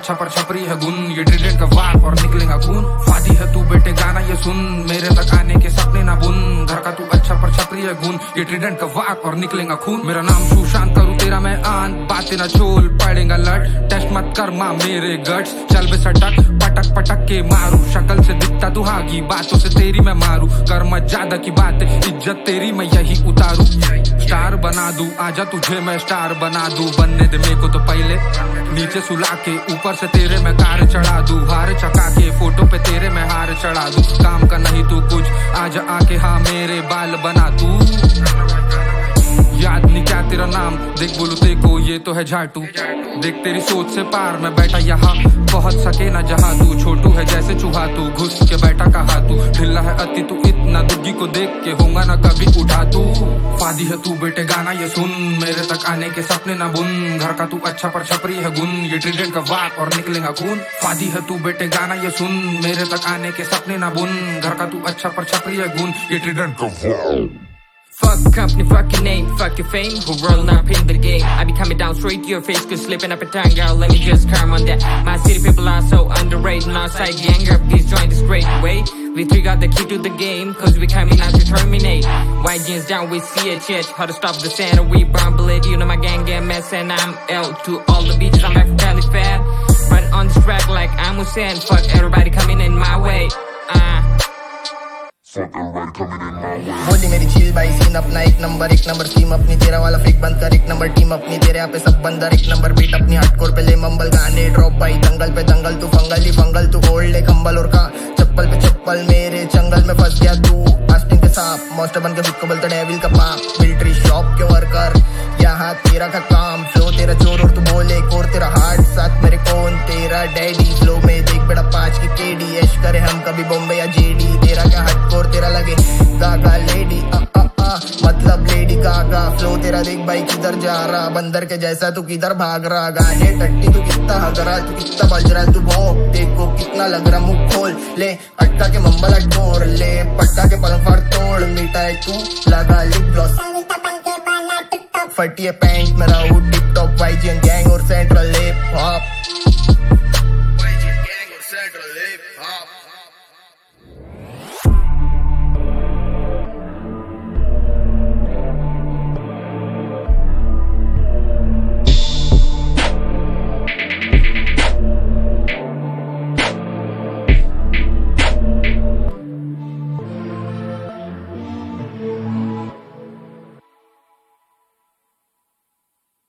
अच्छा पर छपरी है गुन, ये ट्रिडेंट का वार और निकलेगा खून। फादी है तू बेटे गाना ये सुन, मेरे तक आने के सपने ना बुन। घर का तू अच्छा पर छपरी है गुन, ये ट्रिडेंट का वार और निकलेगा खून। मेरा नाम सुशांत, करूँ तेरा मैं आन, बातें ना छोल पड़ेगा लट। टेस्ट मत कर माँ मेरे गट्स, चल बे सटक पटक पटक के मारू। शक्ल से दिखता दुहागी, बातों से तेरी मैं मारू। कर मत ज्यादा की बात, इज्जत तेरी मैं यही उतारू। स्टार बना दूं आजा तुझे मैं स्टार बना दूं, बनने दे मेरे को तो पहले नीचे सुला के ऊपर से तेरे मैं कार चढ़ा दूं। हार चका के फोटो पे तेरे मैं हार चढ़ा दूं। काम का नहीं तू कुछ, आजा आके हाँ मेरे बाल बना तू। याद नहीं क्या तेरा नाम, देख बोलू देखो ये तो है झाटू। देख तेरी सोच से पार मैं बैठा यहाँ, पहुंच सके ना जहाँ तू। छोटू है जैसे चूहा तू, घुस के बैठा कहा तू। ढिल्ला है अति तू इतना, दुग्गी को देख के होगा ना कभी उठा तू। फादी है तू बेटे गाना ये सुन, मेरे तक आने के सपने ना बुन। घर का तू अच्छा पर छपरी है गुन, ये ट्रिडेंट का वार और निकलेगा खून। फादी है तू बेटे गाना ये सुन, मेरे तक आने के सपने ना बुन। घर का तू अच्छा पर छपरी है गुन, ये ट्रिडेंट का वार। Fuck company, fuck your name, fuck your fame. Who rolling up in the game? I be coming down straight to your face, cause slipping up a tongue, girl. Let me just calm on that. My city people are so underrated. Outside gang up, please join this great way. We three got the key to the game, cause we coming out to terminate. White jeans down with CHH, how to stop the center, we bumble it. You know my gang get mess and I'm L to all the beaches, I'm back from Cali fat. Run on this track like I'm Hussein, fuck everybody coming in my way. बोली मेरी चील भाई scene अपना एक number team अपनी। तेरा वाला fake बंद कर, एक नंबर टीम अपनी। तेरे यहाँ पे सब बंदर एक नंबर बीट अपनी। हार्डकोर पे ले मंबल गाने ड्रॉप भाई, दंगल पे दंगल तू फंगल ही फंगल। तू होल्ड ले कंबल और का चप्पल पे चप्पल, मेरे जंगल में फंस गया तू। आस्टिंग के सांप मॉन्स्टर बन के खुद को बोलता डेविल का बाप। मिलिट्री शॉप के वर्कर यहाँ तेरा का काम, फ्लो तेरा चोर और तू बोले कोर। तेरा हार्ट साथ मेरे कौन तेरा डैडी, फ्लो में देख बेटा 5 की केडी। ऐश करे हम कभी बॉम्बे या जेडी, तेरा क्या हार्डकोर तेरा लगे गागा लेडी। मतलब लेडी गागा फ्लो तेरा देख भाई किधर जा रहा। बंदर के जैसा तू किधर भाग रहा। गाने टट्टी तू कितना हग रहा, तू कितना बज रहा। तू भोंक देखो कितना लग रहा, मुंह खोल ले अटका के मंबल अटोर ले। पटका के पलंग फाड़ तोड़, मीठा है तू लगा लिप ग्लॉस। फटी है पैंट मेरा वो टिप टॉप